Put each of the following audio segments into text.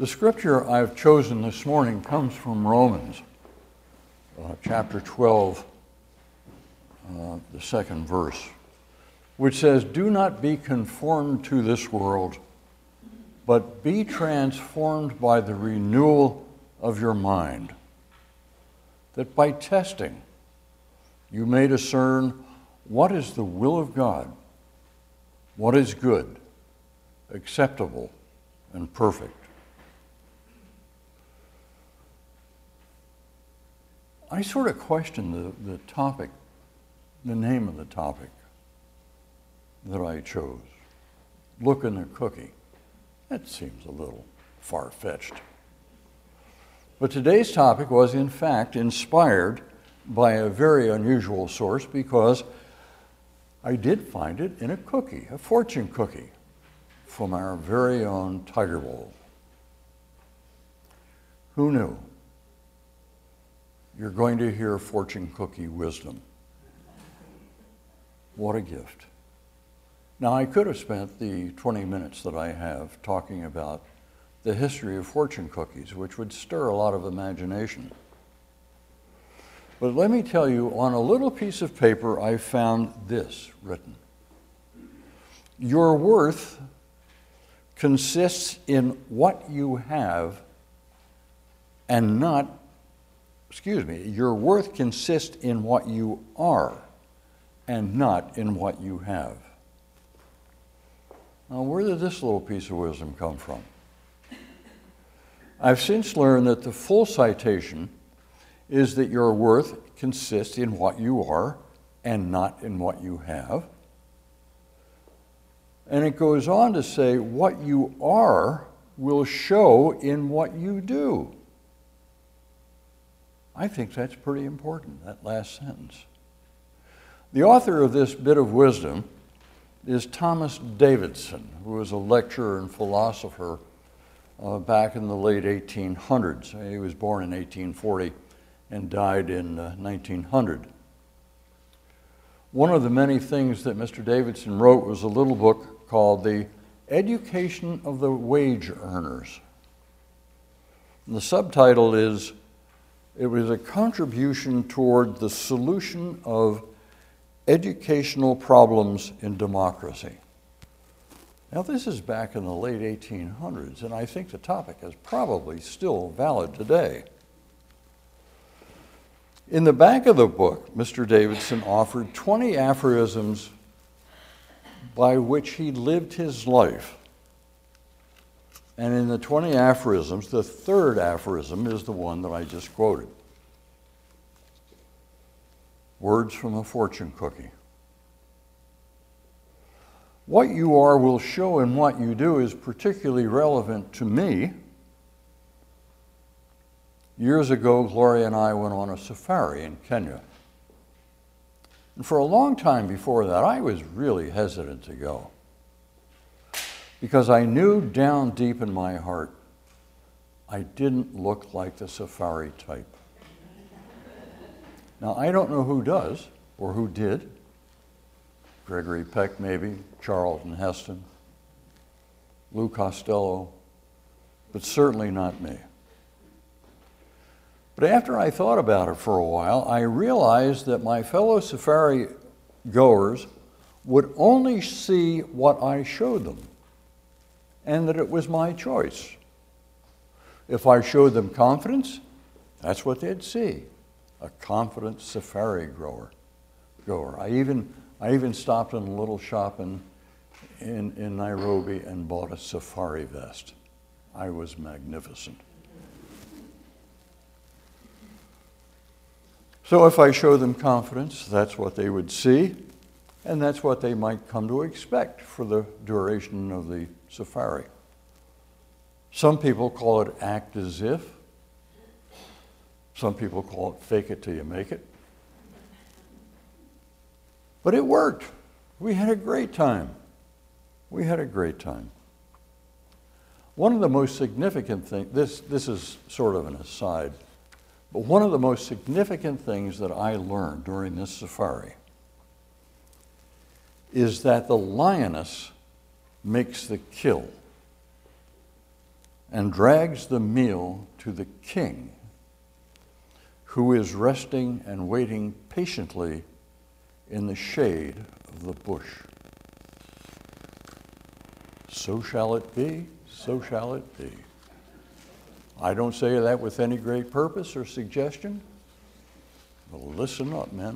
The scripture I've chosen this morning comes from Romans, chapter 12, the second verse, which says, "Do not be conformed to this world, but be transformed by the renewal of your mind, that by testing you may discern what is the will of God, what is good, acceptable, and perfect." I sort of question the topic, the name of the topic that I chose. Look in the cookie. That seems a little far-fetched. But today's topic was, in fact, inspired by a very unusual source because I did find it in a cookie, a fortune cookie, from our very own Tiger Bowl. Who knew? You're going to hear fortune cookie wisdom. What a gift. Now, I could have spent the 20 minutes that I have talking about the history of fortune cookies, which would stir a lot of imagination. But let me tell you, on a little piece of paper, I found this written. Your worth consists in what you have and not, your worth consists in what you are and not in what you have. Now, where did this little piece of wisdom come from? I've since learned that the full citation is that your worth consists in what you are and not in what you have. And it goes on to say, what you are will show in what you do. I think that's pretty important, that last sentence. The author of this bit of wisdom is Thomas Davidson, who was a lecturer and philosopher back in the late 1800s. He was born in 1840 and died in 1900. One of the many things that Mr. Davidson wrote was a little book called The Education of the Wage Earners. And the subtitle is, it was a contribution toward the solution of educational problems in democracy. Now, this is back in the late 1800s, and I think the topic is probably still valid today. In the back of the book, Mr. Davidson offered 20 aphorisms by which he lived his life. And in the 20 aphorisms, the third aphorism is the one that I just quoted. Words from a fortune cookie. What you are will show in what you do is particularly relevant to me. Years ago, Gloria and I went on a safari in Kenya. And for a long time before that, I was really hesitant to go, because I knew down deep in my heart I didn't look like the safari type. Now, I don't know who does or who did. Gregory Peck, maybe, Charlton Heston, Lou Costello, but certainly not me. But after I thought about it for a while, I realized that my fellow safari goers would only see what I showed them, and that it was my choice. If I showed them confidence, that's what they'd see, a confident safari goer. I even stopped in a little shop in Nairobi and bought a safari vest. I was magnificent. So if I show them confidence, that's what they would see, and that's what they might come to expect for the duration of the safari. Some people call it act as if. Some people call it fake it till you make it. But it worked. We had a great time. We had a great time. One of the most significant things, this is sort of an aside, but one of the most significant things that I learned during this safari is that the lioness makes the kill and drags the meal to the king, who is resting and waiting patiently in the shade of the bush. So shall it be, so shall it be. I don't say that with any great purpose or suggestion, but listen up, men.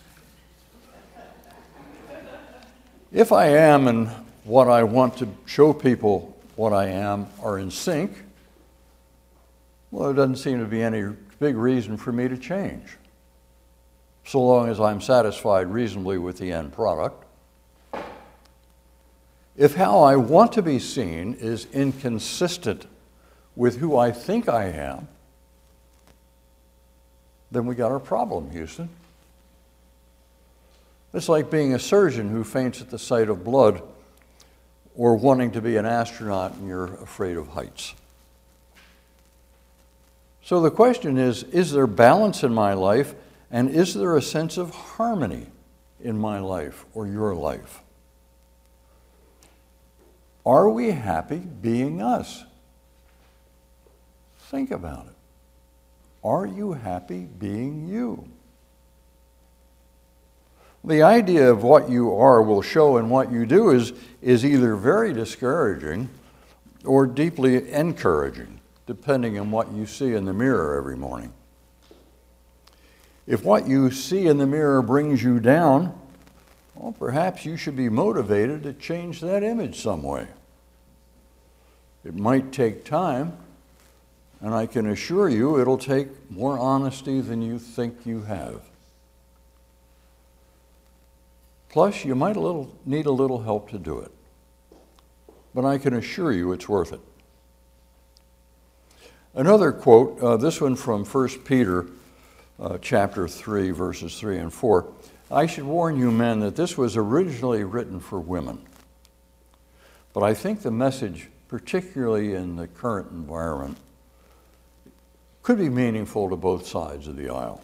If I am and what I want to show people what I am are in sync, well, there doesn't seem to be any big reason for me to change, so long as I'm satisfied reasonably with the end product. If how I want to be seen is inconsistent with who I think I am, then we got our problem, Houston. It's like being a surgeon who faints at the sight of blood, or wanting to be an astronaut and you're afraid of heights. So the question is there balance in my life, and is there a sense of harmony in my life or your life? Are we happy being us? Think about it. Are you happy being you? The idea of what you are will show in what you do is either very discouraging or deeply encouraging, depending on what you see in the mirror every morning. If what you see in the mirror brings you down, well, perhaps you should be motivated to change that image some way. It might take time, and I can assure you it'll take more honesty than you think you have. Plus, you might need a little help to do it. But I can assure you it's worth it. Another quote, this one from 1 Peter chapter 3, verses 3 and 4. I should warn you men that this was originally written for women. But I think the message, particularly in the current environment, could be meaningful to both sides of the aisle.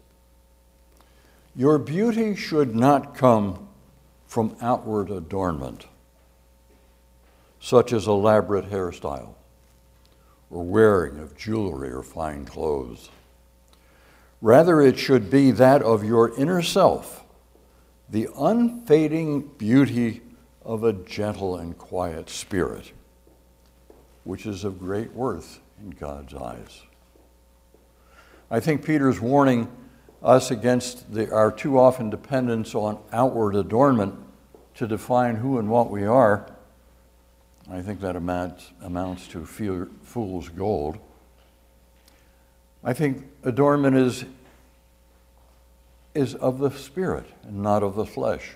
Your beauty should not come from outward adornment, such as elaborate hairstyle or wearing of jewelry or fine clothes. Rather, it should be that of your inner self, the unfading beauty of a gentle and quiet spirit, which is of great worth in God's eyes. I think Peter's warning us against our too often dependence on outward adornment to define who and what we are. I think that amounts to fool's gold. I think adornment is of the spirit and not of the flesh.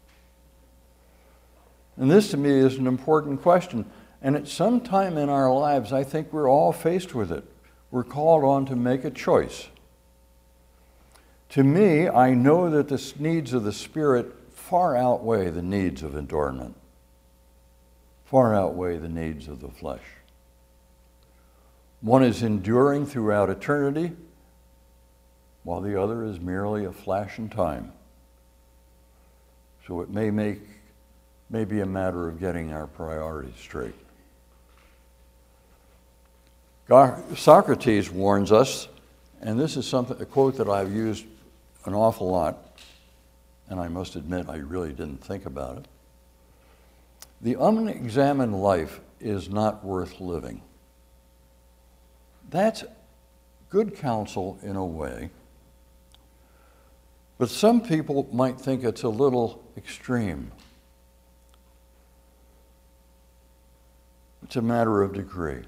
And this to me is an important question. And at some time in our lives, I think we're all faced with it. We're called on to make a choice. To me, I know that the needs of the Spirit far outweigh the needs of adornment, far outweigh the needs of the flesh. One is enduring throughout eternity, while the other is merely a flash in time. So it may be a matter of getting our priorities straight. Socrates warns us, and this is a quote that I've used an awful lot, and I must admit I really didn't think about it. The unexamined life is not worth living. That's good counsel in a way, but some people might think it's a little extreme. It's a matter of degree.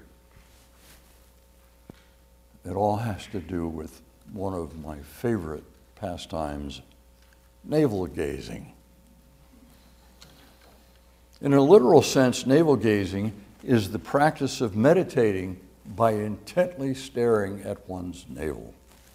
It all has to do with one of my favorite pastimes, navel gazing. In a literal sense, navel gazing is the practice of meditating by intently staring at one's navel.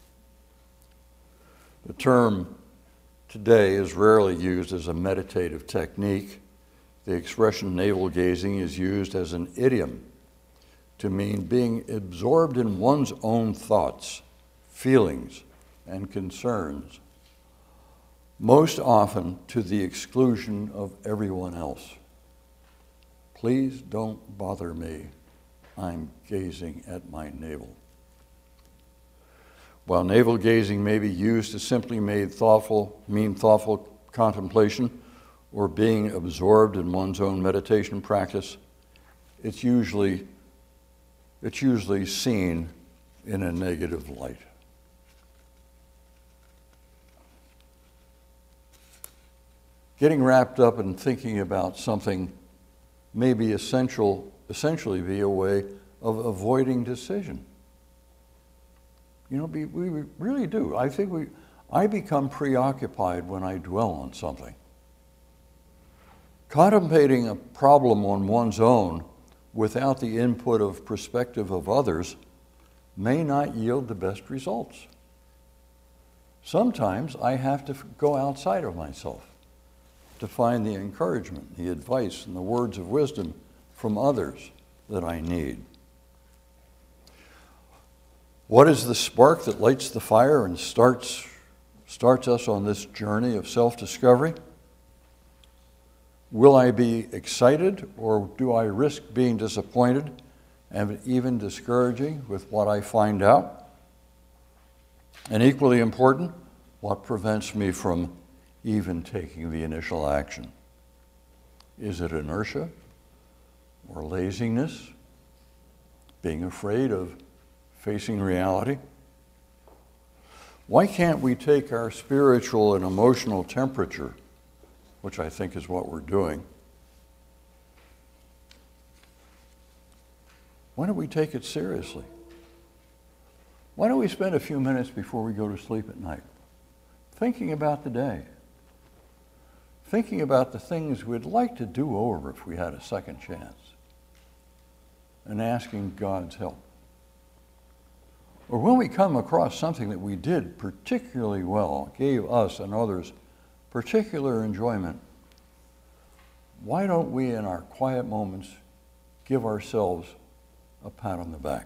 The term today is rarely used as a meditative technique. The expression navel gazing is used as an idiom to mean being absorbed in one's own thoughts, feelings, and concerns, most often to the exclusion of everyone else. Please don't bother me. I'm gazing at my navel. While navel gazing may be used to simply mean thoughtful contemplation or being absorbed in one's own meditation practice, it's usually seen in a negative light. Getting wrapped up in thinking about something may be essentially be a way of avoiding decision. You know, we really do. I become preoccupied when I dwell on something. Contemplating a problem on one's own without the input of perspective of others may not yield the best results. Sometimes I have to go outside of myself to find the encouragement, the advice, and the words of wisdom from others that I need. What is the spark that lights the fire and starts us on this journey of self-discovery? Will I be excited, or do I risk being disappointed and even discouraging with what I find out? And equally important, what prevents me from even taking the initial action? Is it inertia or laziness, being afraid of facing reality? Why can't we take our spiritual and emotional temperature, which I think is what we're doing, why don't we take it seriously? Why don't we spend a few minutes before we go to sleep at night thinking about the day, thinking about the things we'd like to do over if we had a second chance, and asking God's help? Or when we come across something that we did particularly well, gave us and others particular enjoyment, why don't we in our quiet moments give ourselves a pat on the back?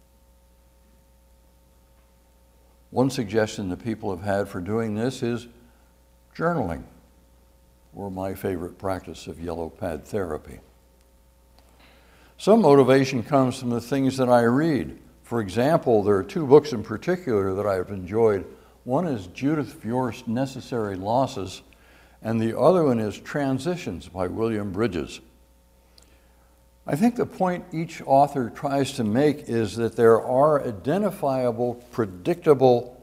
One suggestion that people have had for doing this is journaling, or my favorite practice of yellow pad therapy. Some motivation comes from the things that I read. For example, there are two books in particular that I've enjoyed. One is Judith Viorst's Necessary Losses, and the other one is Transitions by William Bridges. I think the point each author tries to make is that there are identifiable, predictable,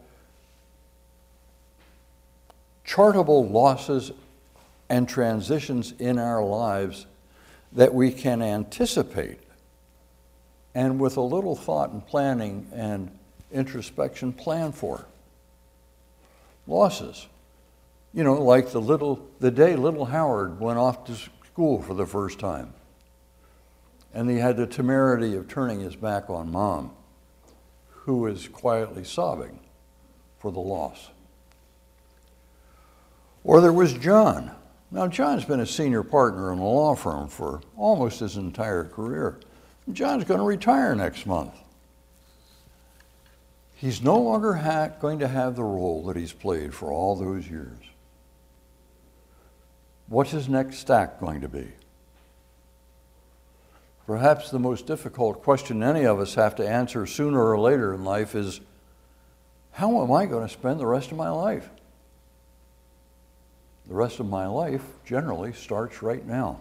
chartable losses and transitions in our lives that we can anticipate, and with a little thought and planning and introspection, plan for. Losses. You know, like the day little Howard went off to school for the first time, and he had the temerity of turning his back on Mom, who was quietly sobbing for the loss. Or there was John. Now, John's been a senior partner in a law firm for almost his entire career. John's going to retire next month. He's no longer going to have the role that he's played for all those years. What's his next stack going to be? Perhaps the most difficult question any of us have to answer sooner or later in life is, how am I going to spend the rest of my life? The rest of my life generally starts right now.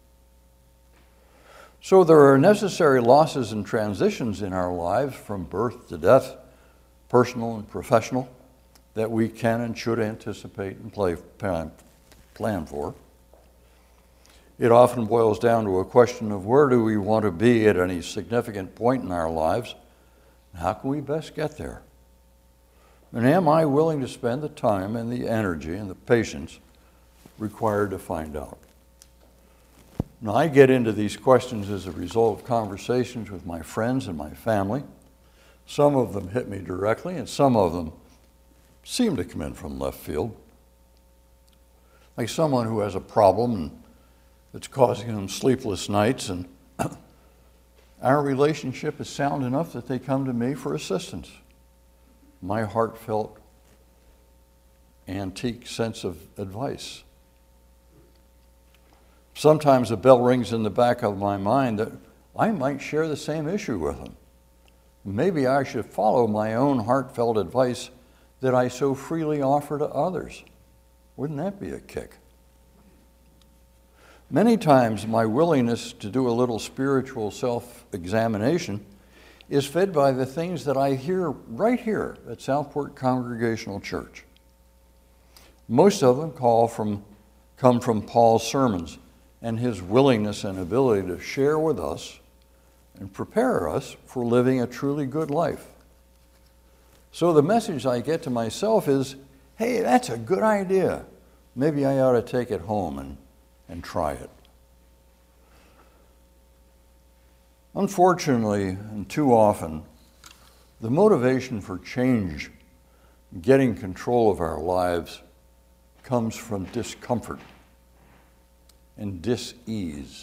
So there are necessary losses and transitions in our lives from birth to death, personal and professional, that we can and should anticipate and plan for. It often boils down to a question of where do we want to be at any significant point in our lives, and how can we best get there? And am I willing to spend the time and the energy and the patience required to find out? Now, I get into these questions as a result of conversations with my friends and my family. Some of them hit me directly, and some of them seem to come in from left field. Like someone who has a problem that's causing them sleepless nights, and our relationship is sound enough that they come to me for assistance. My heartfelt, antique sense of advice. Sometimes a bell rings in the back of my mind that I might share the same issue with them. Maybe I should follow my own heartfelt advice that I so freely offer to others. Wouldn't that be a kick? Many times my willingness to do a little spiritual self-examination is fed by the things that I hear right here at Southport Congregational Church. Most of them come from Paul's sermons and his willingness and ability to share with us and prepare us for living a truly good life. So the message I get to myself is, hey, that's a good idea. Maybe I ought to take it home and try it. Unfortunately, and too often, the motivation for change, getting control of our lives, comes from discomfort and dis-ease.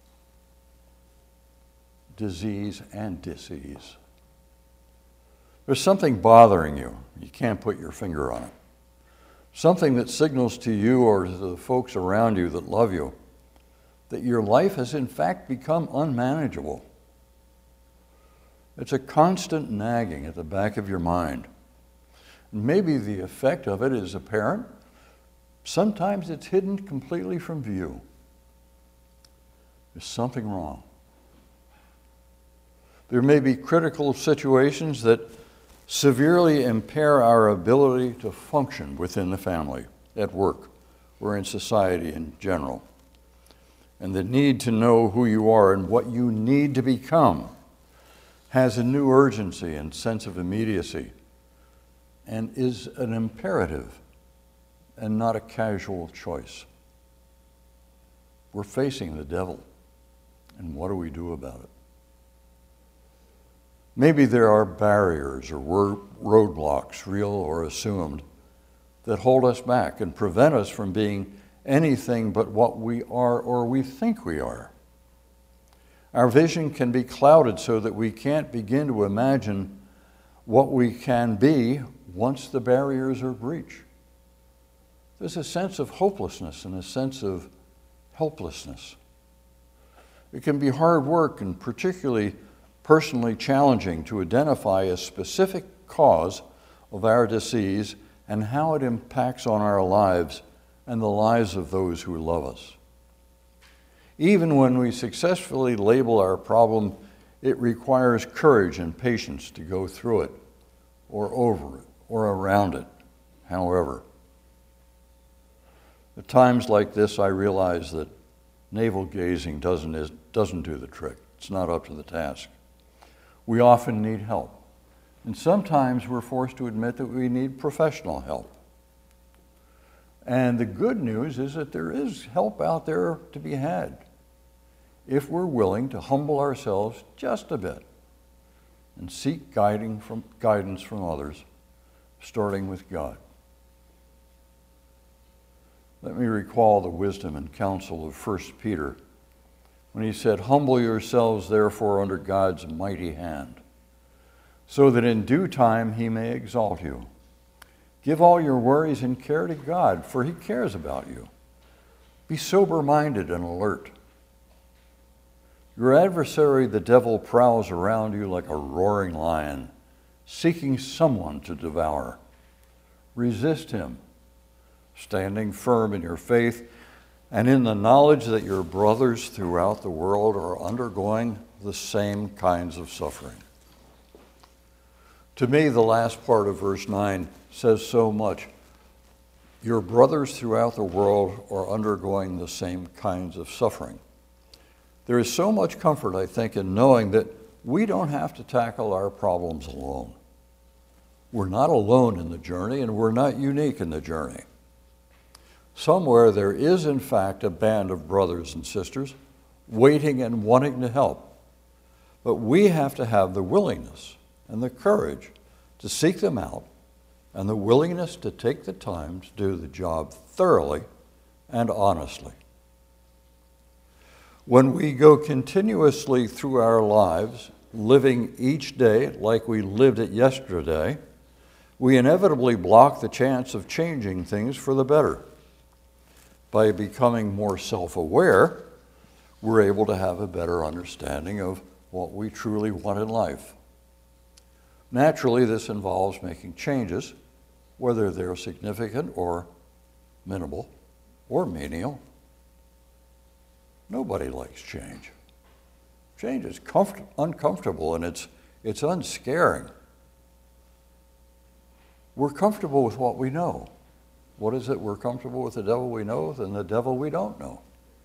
Disease and dis-ease. There's something bothering you. You can't put your finger on it. Something that signals to you or to the folks around you that love you that your life has in fact become unmanageable. It's a constant nagging at the back of your mind. Maybe the effect of it is apparent. Sometimes it's hidden completely from view. There's something wrong. There may be critical situations that severely impair our ability to function within the family, at work, or in society in general. And the need to know who you are and what you need to become has a new urgency and sense of immediacy and is an imperative and not a casual choice. We're facing the devil, and what do we do about it? Maybe there are barriers or roadblocks, real or assumed, that hold us back and prevent us from being anything but what we are or we think we are. Our vision can be clouded so that we can't begin to imagine what we can be once the barriers are breached. There's a sense of hopelessness and a sense of helplessness. It can be hard work and particularly personally challenging to identify a specific cause of our disease and how it impacts on our lives and the lives of those who love us. Even when we successfully label our problem, it requires courage and patience to go through it, or over it, or around it, however. At times like this, I realize that navel-gazing doesn't do the trick. It's not up to the task. We often need help. And sometimes we're forced to admit that we need professional help. And the good news is that there is help out there to be had if we're willing to humble ourselves just a bit and seek guidance from others, starting with God. Let me recall the wisdom and counsel of 1 Peter when he said, "Humble yourselves, therefore, under God's mighty hand, so that in due time he may exalt you. Give all your worries and care to God, for he cares about you. Be sober-minded and alert. Your adversary, the devil, prowls around you like a roaring lion, seeking someone to devour. Resist him, standing firm in your faith and in the knowledge that your brothers throughout the world are undergoing the same kinds of suffering." To me, the last part of verse 9 says so much. Your brothers throughout the world are undergoing the same kinds of suffering. There is so much comfort, I think, in knowing that we don't have to tackle our problems alone. We're not alone in the journey, and we're not unique in the journey. Somewhere there is, in fact, a band of brothers and sisters waiting and wanting to help. But we have to have the willingness and the courage to seek them out and the willingness to take the time to do the job thoroughly and honestly. When we go continuously through our lives, living each day like we lived it yesterday, we inevitably block the chance of changing things for the better. By becoming more self-aware, we're able to have a better understanding of what we truly want in life. Naturally, this involves making changes, whether they're significant or minimal or menial. Nobody likes change. Change is uncomfortable and it's unscaring. We're comfortable with what we know. What is it? We're comfortable with the devil we know than the devil we don't know.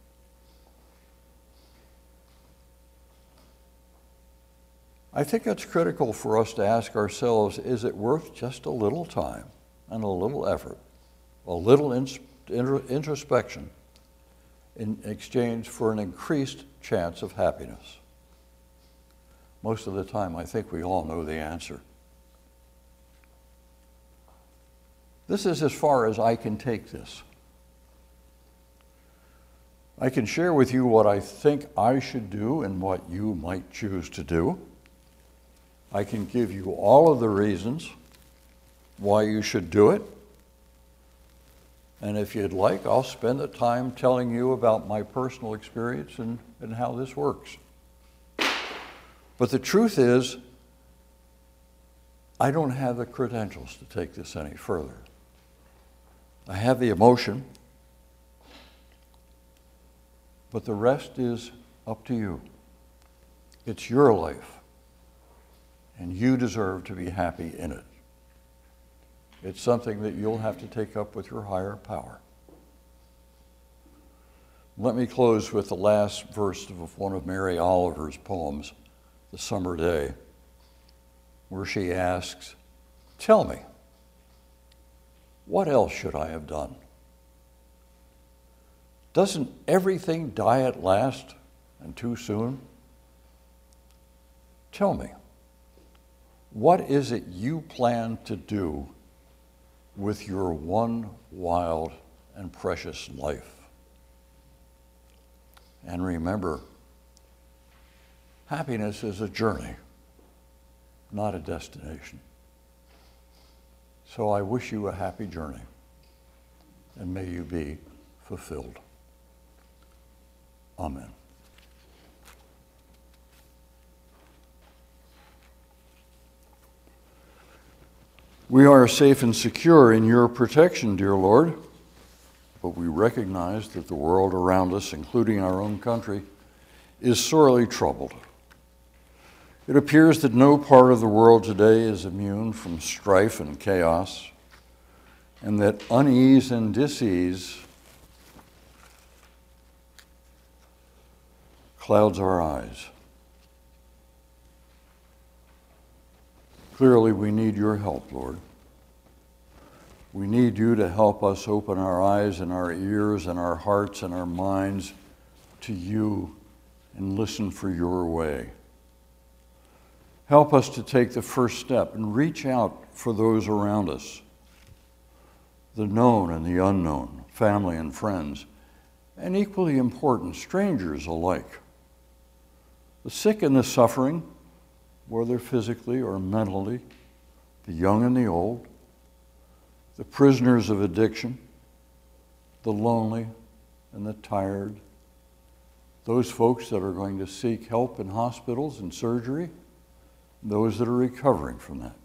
I think it's critical for us to ask ourselves, is it worth just a little time and a little effort, a little introspection in exchange for an increased chance of happiness? Most of the time, I think we all know the answer. This is as far as I can take this. I can share with you what I think I should do and what you might choose to do. I can give you all of the reasons why you should do it. And if you'd like, I'll spend the time telling you about my personal experience and how this works. But the truth is, I don't have the credentials to take this any further. I have the emotion, but the rest is up to you. It's your life, and you deserve to be happy in it. It's something that you'll have to take up with your higher power. Let me close with the last verse of one of Mary Oliver's poems, The Summer Day, where she asks, "Tell me, what else should I have done? Doesn't everything die at last and too soon? Tell me, what is it you plan to do with your one wild and precious life? And remember, happiness is a journey, not a destination. So I wish you a happy journey, and may you be fulfilled. Amen. We are safe and secure in your protection, dear Lord, but we recognize that the world around us, including our own country, is sorely troubled. It appears that no part of the world today is immune from strife and chaos, and that unease and dis-ease clouds our eyes. Clearly, we need your help, Lord. We need you to help us open our eyes and our ears and our hearts and our minds to you and listen for your way. Help us to take the first step and reach out for those around us, the known and the unknown, family and friends, and equally important, strangers alike. The sick and the suffering, whether physically or mentally, the young and the old, the prisoners of addiction, the lonely and the tired, those folks that are going to seek help in hospitals and surgery, those that are recovering from that.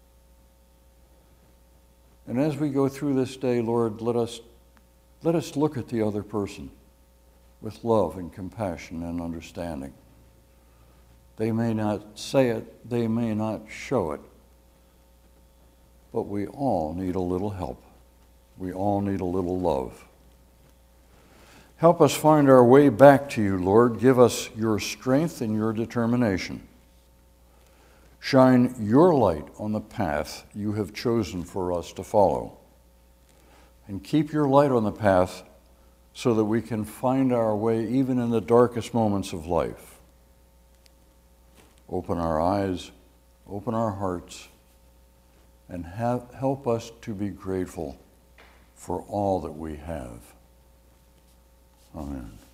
And as we go through this day, Lord, let us look at the other person with love and compassion and understanding. They may not say it, they may not show it, but we all need a little help. We all need a little love. Help us find our way back to you, Lord. Give us your strength and your determination. Shine your light on the path you have chosen for us to follow. And keep your light on the path so that we can find our way even in the darkest moments of life. Open our eyes, open our hearts, and help us to be grateful for all that we have. Amen.